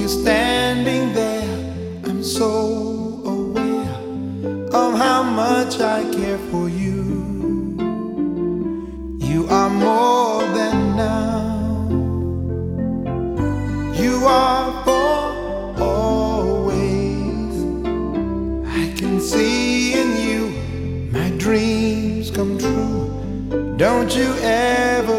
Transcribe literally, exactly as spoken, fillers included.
standing there, I'm so aware of how much I care for you. You are more than now. You are for always. I can see in you my dreams come true. Don't you ever